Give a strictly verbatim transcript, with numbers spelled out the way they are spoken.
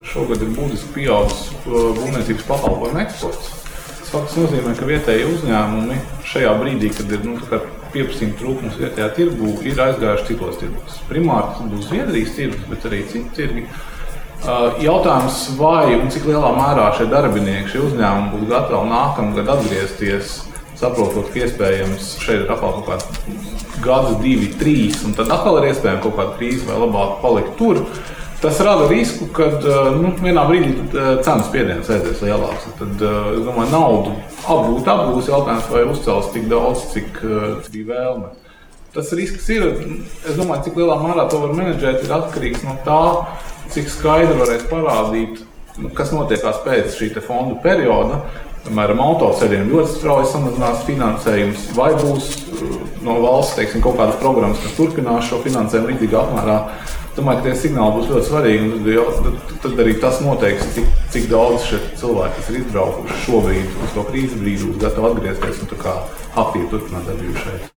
šogad ir būtiski pieaudzis būvniecības pakalpojumu eksports. Tas faktiski nozīmē, ka vietēji uzņēmumi šajā brīdī, kad ir nu, pieprasījuma trūkums vietējā tirgu, ir aizgājuši citos tirgus. Primāri tas būs Zviedrijas tirgus, bet arī citi tirgi. Jautājums, vai un cik lielā mērā šie darbinieki, šie uzņēmumi būtu gatavi nākamgad atgriezties, saprotot, ka iespējams šeit ir atkal kaut kāds gads, divi, trīs, un tad atkal ir iespējams kaut kāda krīze vai labāk palikt tur. Tas rada risku, kad nu, vienā brīdī cenas spiediens aizies lielāks. Tad, es domāju, naudu apgūt, apgūs jautājums, vai uzcels tik daudz, cik, cik vēlme. Tas risks ir, es domāju, cik lielā mērā to var menedžēt, ir atkarīgs no tā, cik skaidri varēs parādīt, kas notiekās pēc šī te fondu perioda. Piemēram, autoceļiem ļoti strauji samazinās finansējums, vai būs no valsts, teiksim, kaut kādas programmas, kas turpinās šo finansējumu rītīgā apmērā. Domāju, ka tie signāli būs ļoti svarīgi, un tad, tad arī tas noteiks, cik, cik daudz šie cilvēki, kas ir izbraukuši šobrīd uz to krīzes brīdi, būs gatavi atgriezties un tā kā aktīvi turpināt darbību šeit.